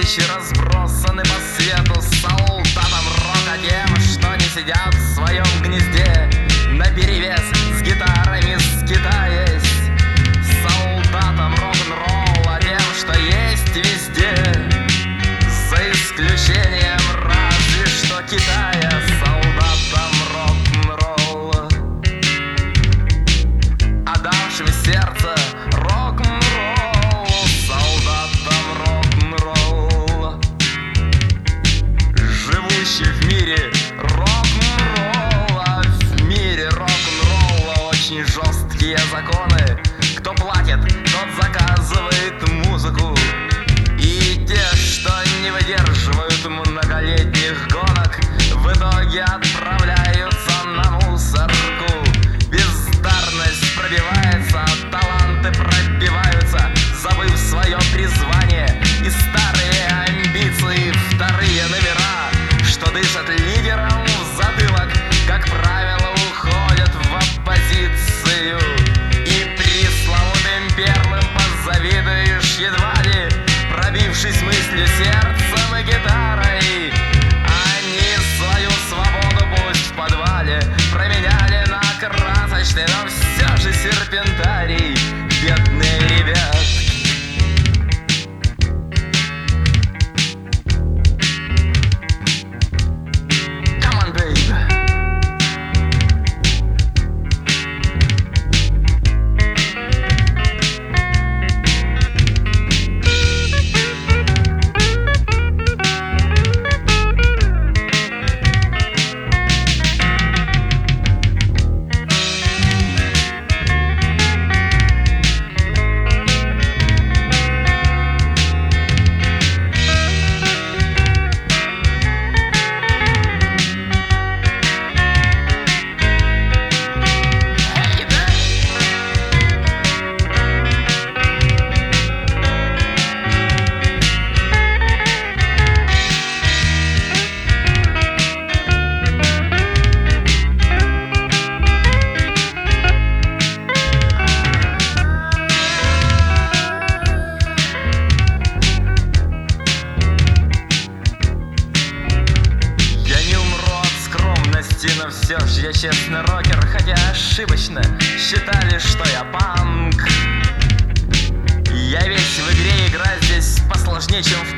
тысячи разбросаны по свету солдатам рока, тем, что не сидят в своем гнезде наперевес с гитарами скитаясь. Солдатам рок-н-ролла, тем, что есть везде, за исключением разве что Китая. Солдатам рок-н-ролла, отдавшим сердце рок-н-роллу, солдатам рок-н-ролла, живущих в мире рок-н-ролла. В мире рок-н-ролла очень жесткие законы. Кто платит, тот заказывает музыку. И те, что не выдерживают многолетних гонок, в итоге отправляются на мусорку. Бездарность пробивается, таланты пробиваются, забыв свое призвание и старые амбиции. Вторые номера, что дышат лидером в затылок, как правило, уходят в оппозицию. И пресловутым первым позавидуешь едва ли, пробившись мыслью, сердцем и гитарой. Они свою свободу пусть в подвале променяли на красочный, но все же серпентарий. Бедные ребятки. Come on, baby. Но все же я честный рокер, хотя ошибочно считали, что я панк. Я весь в игре, игра здесь посложнее, чем в